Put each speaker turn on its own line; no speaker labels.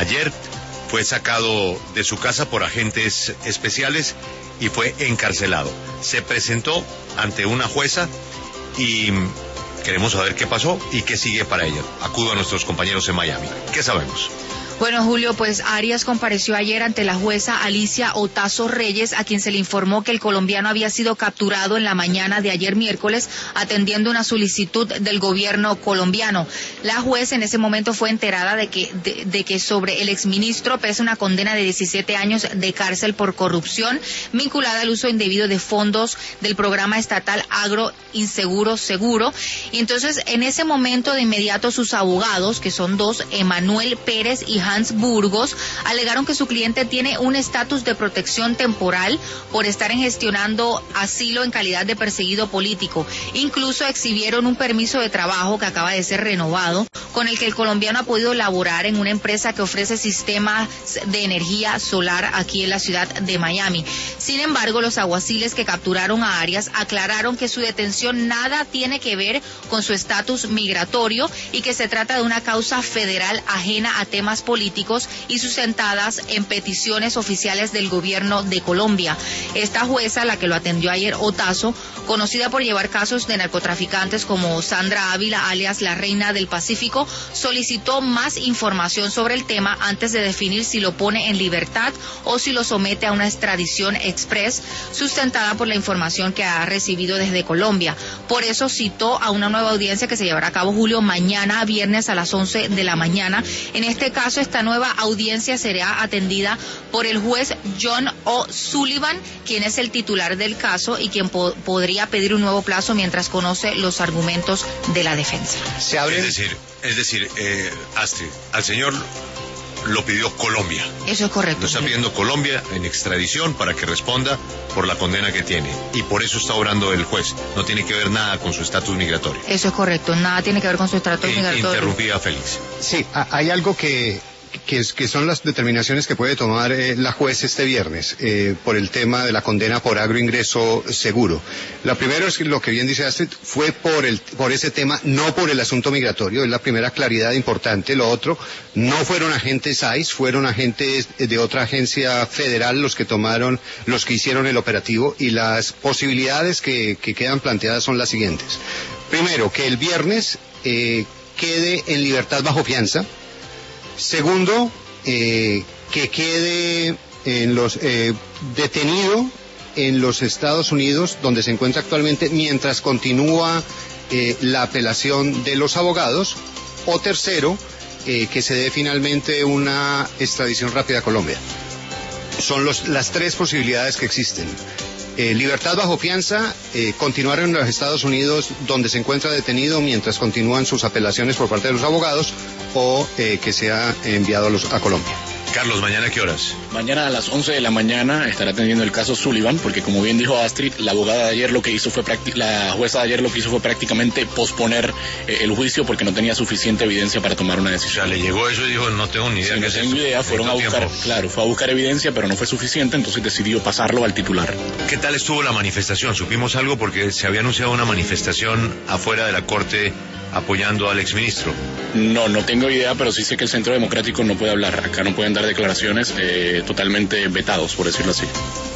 ayer fue sacado de su casa por agentes especiales y fue encarcelado. Se presentó ante una jueza y queremos saber qué pasó y qué sigue para ella. Acudo a nuestros compañeros en Miami. ¿Qué sabemos?
Bueno, Julio, pues Arias compareció ayer ante la jueza Alicia Otazo Reyes, a quien se le informó que el colombiano había sido capturado en la mañana de ayer miércoles, atendiendo una solicitud del gobierno colombiano. La juez en ese momento fue enterada de que sobre el exministro pesa una condena de 17 años de cárcel por corrupción vinculada al uso indebido de fondos del programa estatal Agro Inseguro Seguro. Y entonces, en ese momento, de inmediato, sus abogados, que son dos, Emanuel Pérez y Hans Burgos, alegaron que su cliente tiene un estatus de protección temporal por estar gestionando asilo en calidad de perseguido político. Incluso exhibieron un permiso de trabajo que acaba de ser renovado, con el que el colombiano ha podido laborar en una empresa que ofrece sistemas de energía solar aquí en la ciudad de Miami. Sin embargo, los alguaciles que capturaron a Arias aclararon que su detención nada tiene que ver con su estatus migratorio y que se trata de una causa federal ajena a temas políticos y sustentadas en peticiones oficiales del gobierno de Colombia. Esta jueza, la que lo atendió ayer, Otazo, conocida por llevar casos de narcotraficantes como Sandra Ávila, alias la Reina del Pacífico, solicitó más información sobre el tema antes de definir si lo pone en libertad o si lo somete a una extradición express, sustentada por la información que ha recibido desde Colombia. Por eso citó a una nueva audiencia que se llevará a cabo, Julio, mañana viernes a las 11 de la mañana. En este caso, esta nueva audiencia será atendida por el juez John O'Sullivan, quien es el titular del caso y quien podría pedir un nuevo plazo mientras conoce los argumentos de la defensa.
Es decir, Astrid, al señor lo pidió Colombia.
Eso es correcto.
Lo está pidiendo Colombia en extradición para que responda por la condena que tiene. Y por eso está obrando el juez. No tiene que ver nada con su estatus migratorio.
Eso es correcto. Nada tiene que ver con su estatus migratorio.
Interrumpía a Félix.
Sí, hay algo que son las determinaciones que puede tomar la juez este viernes por el tema de la condena por agroingreso seguro. La primera es lo que bien dice Astrid, fue por ese tema, no por el asunto migratorio, es la primera claridad importante. Lo otro, no fueron agentes ICE, fueron agentes de otra agencia federal los que hicieron el operativo, y las posibilidades que quedan planteadas son las siguientes. Primero, que el viernes quede en libertad bajo fianza. Segundo, que quede detenido en los Estados Unidos, donde se encuentra actualmente, mientras continúa la apelación de los abogados. O tercero, que se dé finalmente una extradición rápida a Colombia. Son las tres posibilidades que existen. Libertad bajo fianza, continuar en los Estados Unidos donde se encuentra detenido mientras continúan sus apelaciones por parte de los abogados, o que sea enviado a Colombia.
Carlos, ¿mañana qué horas?
Mañana a las 11 de la mañana estará atendiendo el caso Sullivan, porque como bien dijo Astrid, la jueza de ayer lo que hizo fue prácticamente posponer el juicio porque no tenía suficiente evidencia para tomar una decisión.
O sea, le llegó eso y dijo, no tengo ni idea.
No tengo idea, fue a buscar evidencia, pero no fue suficiente, entonces decidió pasarlo al titular.
¿Qué tal estuvo la manifestación? ¿Supimos algo? Porque se había anunciado una manifestación afuera de la Corte apoyando al exministro.
No tengo idea, pero sí sé que el Centro Democrático no puede hablar. Acá no pueden dar declaraciones, totalmente vetados, por decirlo así.